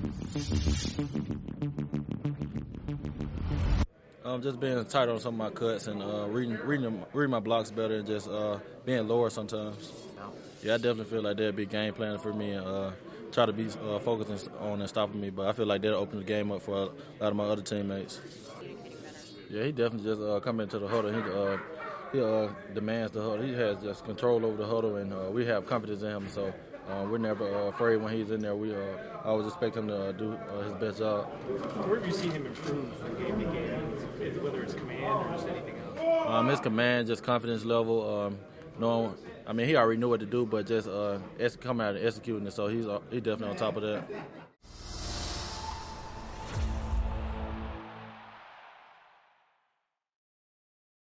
Just being tight on some of my cuts and reading my blocks better and just being lower sometimes. Yeah, I definitely feel like they'll be game planning for me and try to be focused on and stopping me. But I feel like they'll open the game up for a lot of my other teammates. Yeah, he definitely just come into the huddle. He demands the huddle. He has just control over the huddle, and we have confidence in him. So we're never afraid when he's in there. We always expect him to do his best job. Where have you seen him improve from game to game, whether it's command or just anything else? His command, just confidence level. He already knew what to do, but just coming out and executing it. So he's definitely on top of that.